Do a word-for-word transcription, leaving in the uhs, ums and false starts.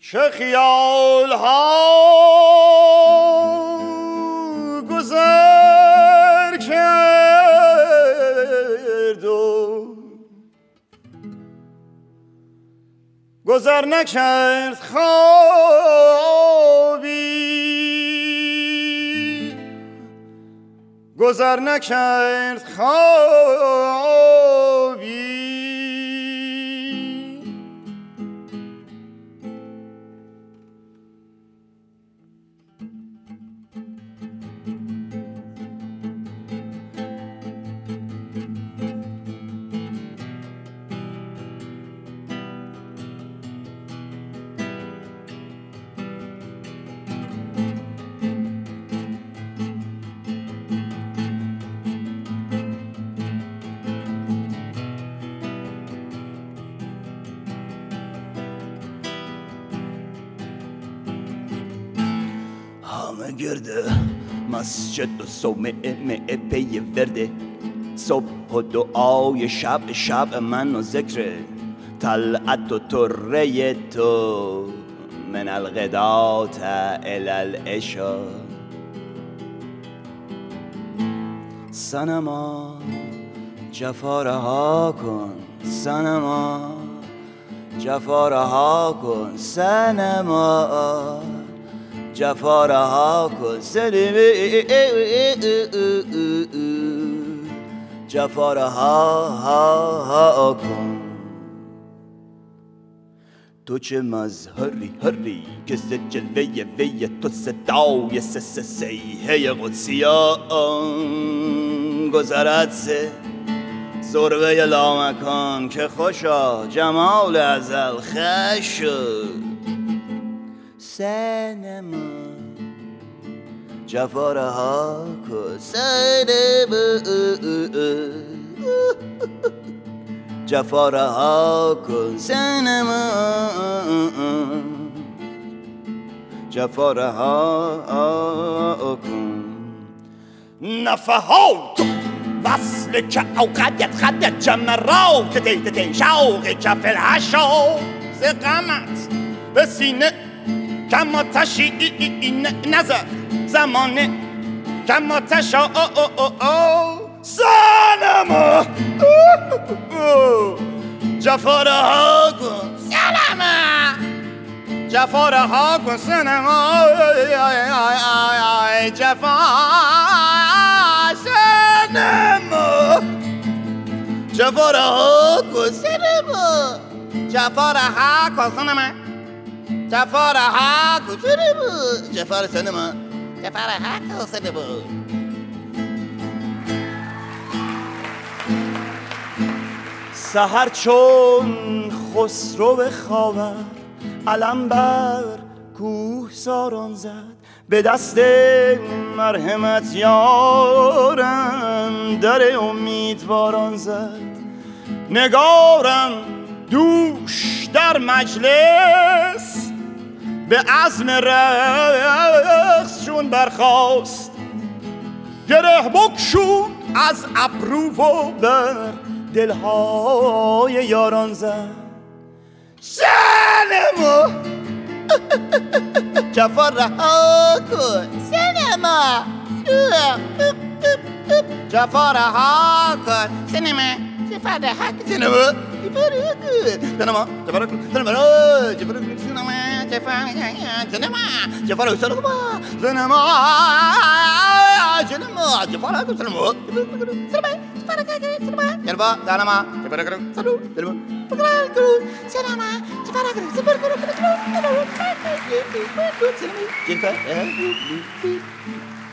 چه خیال ها گذر کرد و گذر نکرد خوابی، گذر نکرد خوابی. همه گرده مسجد و صومعه پی ورده، صبح و دعای شب شب من و ذکر طلعت و طره تو من الغدات الى العشا. صنما جفا رها کن، صنما جفا رها کن، صنما جفا رها کن، صنما جفا رها کن. تو چه مظهری هری که ز جلوه وی تو صدای سس سیحه قدسیان گذرد سه ضربه لامکان که خوشا جمال ازل خش شد. صنما جفا رها کن، صنما جفا رها کن، صنما جفا رها کن. نفحات وصل که اوقدت خدت جمرات تیت تی شوق کف الحشا ز غمت به سینه کم آتشی نظر زمانه کم آتش صنما جفا رها کن، صنما جفا رها کن، صنما جفا صنما جفا رها کن، صنما جفا رها کن، صنما جفا رها کن، صنما جفا صنما جفا رها کن، صنما. سحر چون خسرو خوابد علم بر کوه ساران زد، به دست مرحمت یارم در امیدواران زد. نگارم دوش در مجلس به عزم رقص چون برخاست، گره بگشود از ابرو و بر دلهای یاران زد. صنما جفا رها کن، صنما جفا رها کن، صنما جفا رها کن، صنما جفا رها کن، صنما جفا رها کن، صنما جفا رها کن، صنما جفا صنما جفا رها کن، صنما صنما صنما جفا رها کن، صنما صنما Yerba, Danama, Jefferakru, Salu, Yerba, Pakrakru, Sanama, Jefferakru, Jefferakru, Jefferakru, Jefferakru, Jefferakru, Jefferakru, Jefferakru,